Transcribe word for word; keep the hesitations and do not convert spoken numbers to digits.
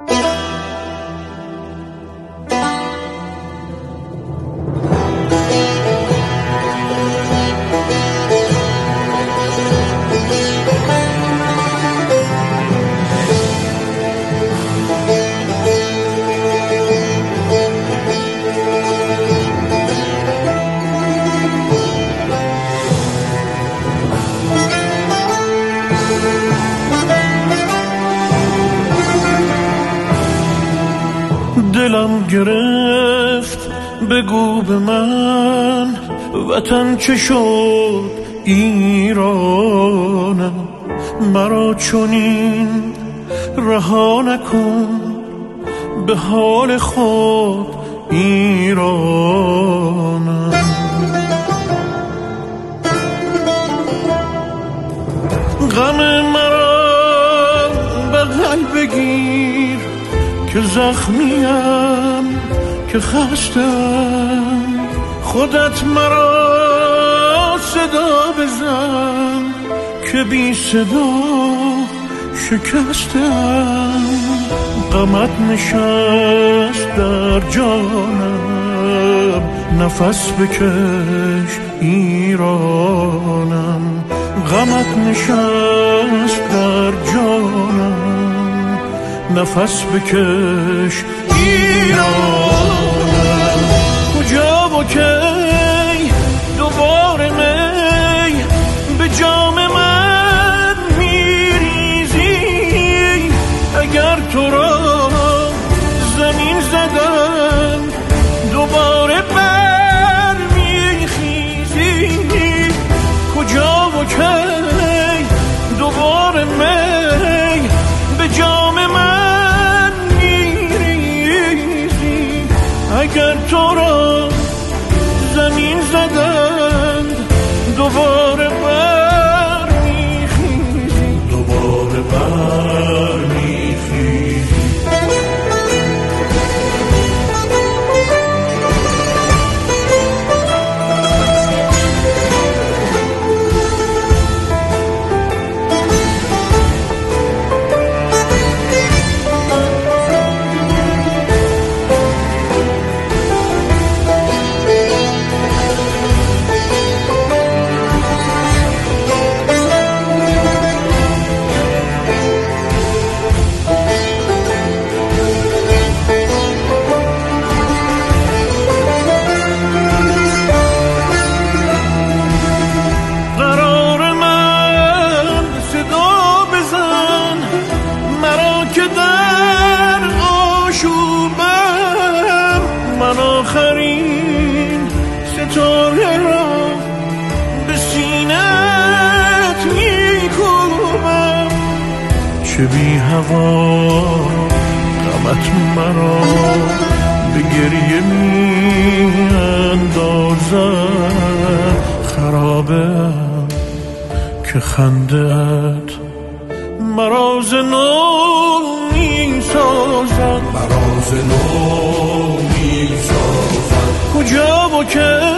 دلم گرفت بگو به من وطن چه شد ایرانم، مرا چنین رها نکن به حال خود ایرانم. غم مرا بغل بگیر که زخمیم که خستم، خودت مرا صدا بزن که بی صدا شکستم. غمت نشست در جانم، نفس بکش ایرانم. غمت نشست در جانم، نفس بکش ایرانم. کجا و کی دوباره می به جام من میریزی؟ اگر تو را زمین زدن دوباره بر میخیزی؟ کجا و کی دوباره می به جام من میریزی؟ اگر تو را زمین زدند دوباره بر میخیزی، دوباره بر میخیزی. من آخرین ستاره را به سینت میکوبم. چه بی هوا غمت مرا به گریه میاندازد. خرابه که خنده‌ات مرا ز نو میسازد، مرا ز نو میسازد. کجا و کی